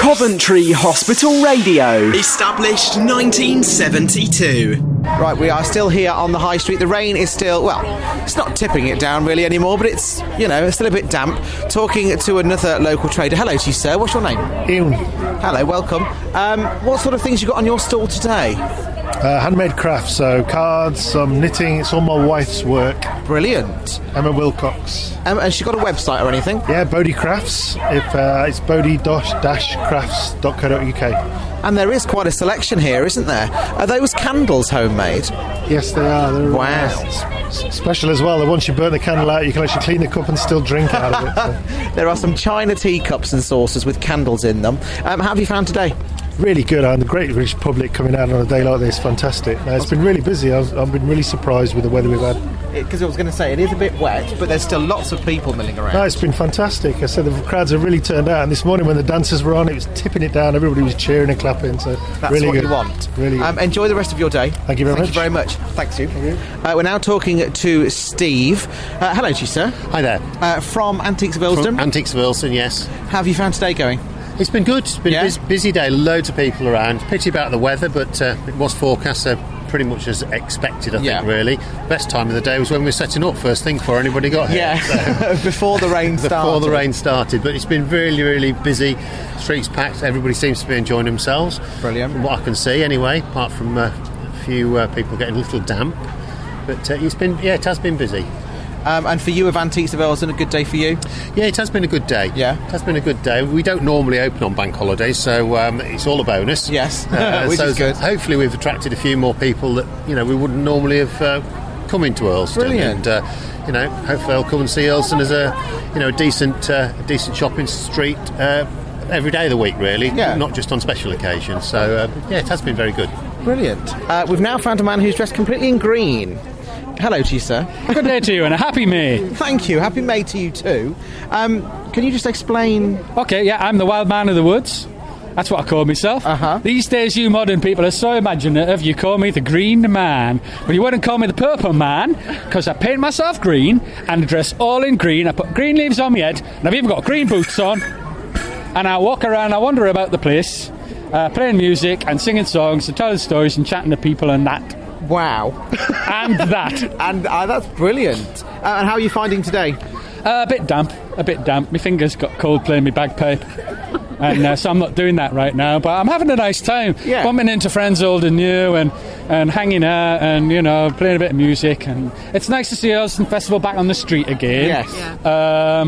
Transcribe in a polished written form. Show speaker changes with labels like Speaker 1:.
Speaker 1: Coventry Hospital Radio.
Speaker 2: Established 1972.
Speaker 3: Right, we are still here on the High Street. The rain is still, well, it's not tipping it down really anymore, but it's, it's still a bit damp. Talking to another local trader. Hello to you, sir. What's your name?
Speaker 4: Ian.
Speaker 3: Hello, welcome. What sort of things you got on your stall today?
Speaker 4: Handmade crafts, so cards, some knitting. It's all my wife's work.
Speaker 3: Brilliant.
Speaker 4: Emma Wilcox.
Speaker 3: Has she got a website or anything?
Speaker 4: Yeah, Bodie Crafts. It's bodie-crafts.co.uk.
Speaker 3: And there is quite a selection here, isn't there? Are those candles homemade?
Speaker 4: Yes, they are. They're
Speaker 3: wow.
Speaker 4: Special as well. That once you burn the candle out, you can actually clean the cup and still drink out of it. So.
Speaker 3: There are some china teacups and saucers with candles in them. How have you found today?
Speaker 4: Really good, and the great British public coming out on a day like this, fantastic. It's been really busy. I've been really surprised with the weather we've had.
Speaker 3: Because I was going to say, it is a bit wet, but there's still lots of people milling around.
Speaker 4: No, it's been fantastic. I said the crowds have really turned out, and this morning when the dancers were on, it was tipping it down. Everybody was cheering and clapping, so
Speaker 3: that's
Speaker 4: really
Speaker 3: what
Speaker 4: good.
Speaker 3: you want.
Speaker 4: Really good.
Speaker 3: Enjoy the rest of your day.
Speaker 4: Thank you very much.
Speaker 3: Thank you very much. Thanks you. We're now talking to Steve. Hello to you, sir.
Speaker 5: Hi there.
Speaker 3: From Antiques of Ilsden?
Speaker 5: From Antiques of Ilsden, yes.
Speaker 3: How have you found today going?
Speaker 5: It's been good. It's been a busy day, loads of people around. Pity about the weather, but it was forecast, so pretty much as expected, I think, really. Best time of the day was when we were setting up first thing before anybody got here.
Speaker 3: Yeah, so. Before the rain started.
Speaker 5: Before the rain started, but it's been really, really busy. Streets packed, everybody seems to be enjoying themselves.
Speaker 3: Brilliant.
Speaker 5: From what I can see, anyway, apart from a few people getting a little damp. But it has been busy.
Speaker 3: And for you of Antiques of Ilsden, a good day for you?
Speaker 5: Yeah, it has been a good day.
Speaker 3: Yeah?
Speaker 5: It has been a good day. We don't normally open on bank holidays, so it's all a bonus.
Speaker 3: Yes, which is good.
Speaker 5: Hopefully we've attracted a few more people that, we wouldn't normally have come into Ilsden.
Speaker 3: Brilliant.
Speaker 5: And, hopefully they'll come and see Ilsden as a decent shopping street every day of the week, really, not just on special occasions. So, it has been very good.
Speaker 3: Brilliant. We've now found a man who's dressed completely in green. Hello to you, sir.
Speaker 6: Good day to you and a happy May.
Speaker 3: Thank you. Happy May to you too. Can you just explain?
Speaker 6: Okay, I'm the wild man of the woods. That's what I call myself. These days you modern people are so imaginative, you call me the Green Man. But you wouldn't call me the Purple Man, because I paint myself green and I dress all in green. I put green leaves on my head and I've even got green boots on. And I walk around, I wander about the place, playing music and singing songs and telling stories and chatting to people and that.
Speaker 3: Wow.
Speaker 6: And that.
Speaker 3: And that's brilliant. And how are you finding today?
Speaker 6: A bit damp. My fingers got cold playing my bagpipe. And so I'm not doing that right now. But I'm having a nice time.
Speaker 3: Yeah.
Speaker 6: Bumping into friends old and new and hanging out and, playing a bit of music. And it's nice to see Ilsden Festival back on the street again.
Speaker 3: Yes.
Speaker 6: Yeah.